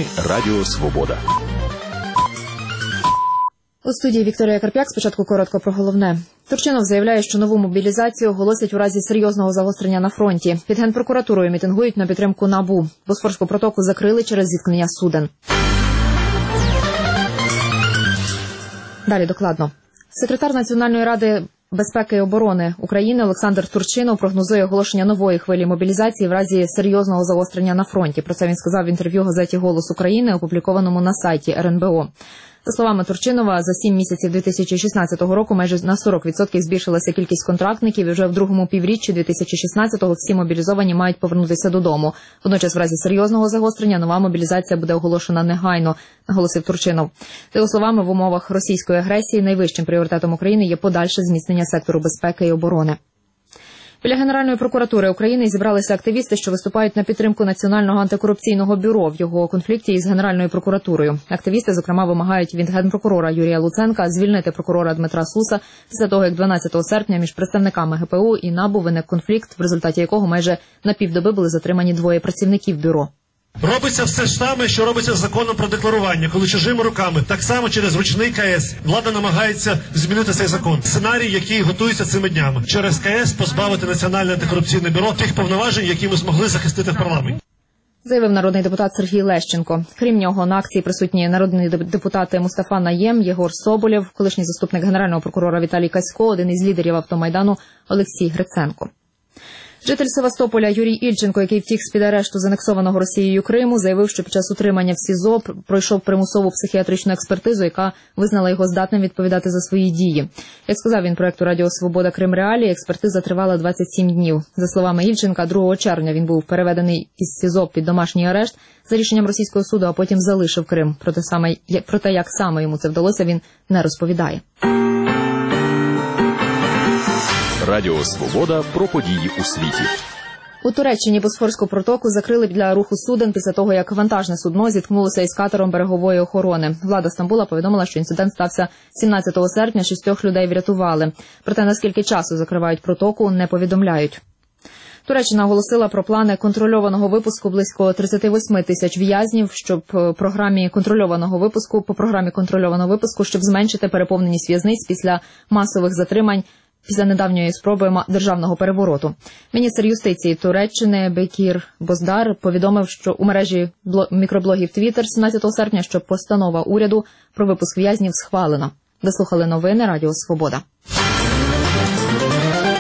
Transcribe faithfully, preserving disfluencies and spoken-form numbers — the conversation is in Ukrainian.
Радіо Свобода. У студії Вікторія Карп'як. Спочатку коротко про головне. Турчинов заявляє, що нову мобілізацію оголосять у разі серйозного загострення на фронті. Під Генпрокуратурою мітингують на підтримку НАБУ. Босфорську протоку закрили через зіткнення суден. Далі докладно. Секретар Національної ради безпеки і оборони України Олександр Турчинов прогнозує оголошення нової хвилі мобілізації в разі серйозного загострення на фронті. Про це він сказав в інтерв'ю газеті «Голос України», опублікованому на сайті ер ен бе о. За словами Турчинова, за сім місяців дві тисячі шістнадцятого року майже на сорок відсотків збільшилася кількість контрактників, і вже в другому півріччі дві тисячі шістнадцятого всі мобілізовані мають повернутися додому. Водночас, в разі серйозного загострення, нова мобілізація буде оголошена негайно, наголосив Турчинов. За його словами, в умовах російської агресії найвищим пріоритетом України є подальше зміцнення сектору безпеки і оборони. Біля Генеральної прокуратури України зібралися активісти, що виступають на підтримку Національного антикорупційного бюро в його конфлікті із Генеральною прокуратурою. Активісти, зокрема, вимагають від генпрокурора Юрія Луценка звільнити прокурора Дмитра Суса після того, як дванадцятого серпня між представниками ге пе у і НАБУ виник конфлікт, в результаті якого майже на півдоби були затримані двоє працівників бюро. Робиться все ж саме, що робиться з законом про декларування, коли чужими руками, так само через ручний ка ес, влада намагається змінити цей закон. Сценарій, який готується цими днями. Через ка ес позбавити Національне антикорупційне бюро тих повноважень, які ми змогли захистити в парламенті. Заявив народний депутат Сергій Лещенко. Крім нього, на акції присутні народні депутати Мустафа Наєм, Єгор Соболєв, колишній заступник генерального прокурора Віталій Касько, один із лідерів автомайдану Олексій Гриценко. Житель Севастополя Юрій Ільченко, який втік з-під арешту з анексованого Росією Криму, заявив, що під час утримання в СІЗО пройшов примусову психіатричну експертизу, яка визнала його здатним відповідати за свої дії. Як сказав він проекту «Радіо Свобода. Крим Реалії», експертиза тривала двадцять сім днів. За словами Ільченка, другого червня він був переведений із СІЗО під домашній арешт за рішенням російського суду, а потім залишив Крим. Проте, саме, проте як саме йому це вдалося, він не розповідає. Радіо Свобода про події у світі. У Туреччині Босфорську протоку закрили для руху суден після того, як вантажне судно зіткнулося із катером берегової охорони. Влада Стамбула повідомила, що інцидент стався сімнадцятого серпня, шістьох людей врятували. Проте наскільки часу закривають протоку, не повідомляють. Туреччина оголосила про плани контрольованого випуску близько тридцять вісім тисяч в'язнів, щоб програмі контрольованого випуску по програмі контрольованого випуску, щоб зменшити переповненість в'язниць після масових затримань після недавньої спроби державного перевороту. Міністр юстиції Туреччини Бекір Боздар повідомив, що у мережі мікроблогів Твіттер сімнадцятого серпня, що постанова уряду про випуск в'язнів схвалена. Ви слухали новини Радіо Свобода.